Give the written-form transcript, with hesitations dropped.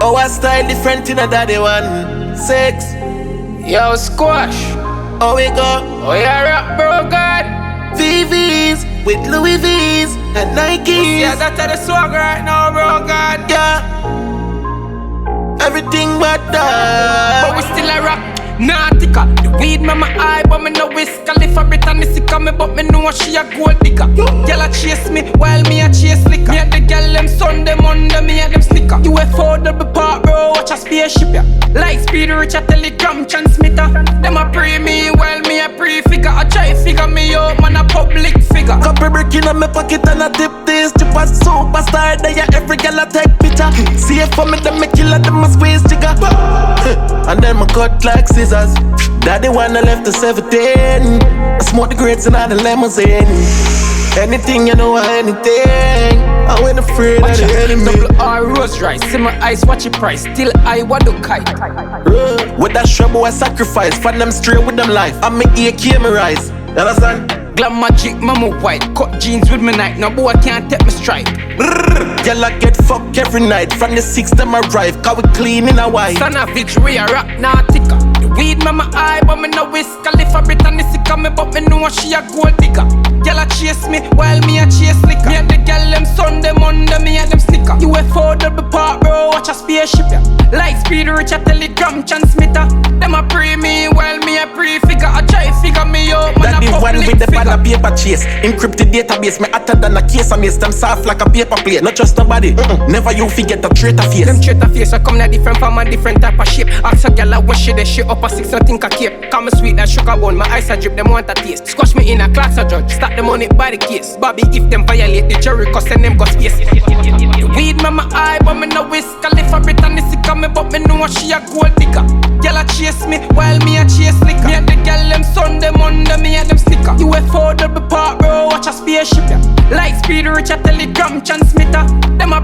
Our style different in a daddy one. 6. Yo, squash. Oh, we go. Oh, yeah, rap, bro, God. VVs with Louis V's and Nikes. Yeah, that's the swag right now, bro, God. Yeah. Everything but that. But we still a rock. Nautica, the weed mama eye, but me no whisk. Califa Brittany sick of me, but me know she a gold digger. Girl a chase me, while me a chase liquor. Me a the girl them Sunday, Monday, me a them snicker. UFO double part, bro, watch a spaceship, yeah. Like speed rich a telegram transmitter. Them a pre me, while me a pre-figure. I try figure me out, man a public figure. Couple brick in my pocket and I dip this. Chip a superstar, there every girl a take picture. See it for me, them me killer, them a squeeze jigger. And then my cut like scissors. Daddy wanna left the 17. I smoke the grapes and all the limousine. Anything you know, anything. I ain't afraid of the enemy. Double R rose rice, see my eyes, watch it price. Still I want to kite. With that trouble I sacrifice. Find them straight with them life. I'm a AK me rise. You understand? Glam magic, mama white. Cut jeans with me night. No boy can't take me stripe. Girl I get fucked every night. From the 6 them arrive. Cause we clean in a white. Savage, we a rock nautica. The weed mama eye, but me no whisk. Califa Brittany sick of me, but me know she a gold digger. Girl a chase me, while me a chase liquor. Me and the girl them Sunday, Monday, me and them snicker. UFO double part, bro, watch a spaceship, yeah. Like speed rich a telegram transmitter. Them a pre me, while me a pre-figure. I try figure me out, man. That the one with the bag of paper chase. Encrypted database, me hotter than a case. I make them soft like a paper plate. Not just nobody. Never you forget a traitor face. Them traitor face, I come in a different form and different type of shape. Ask a girl I wash she the shit up a 6, I think I cape. Come sweet like sugar bone, my eyes a drip, them want a taste. Squash me in a class a judge, start them on it by the case. Bobby, if them violate the jury, cause send them go space. The weed mama eye, but me no whisk. Califa Brittany sick of me, but me know she a gold digger. Girl a chase me, while me a chase liquor. Me and the girl them Sunday, Monday, me and them snicker. UFO double part, bro, watch a spaceship, yeah. Like speed rich a telegram transmitter. Them a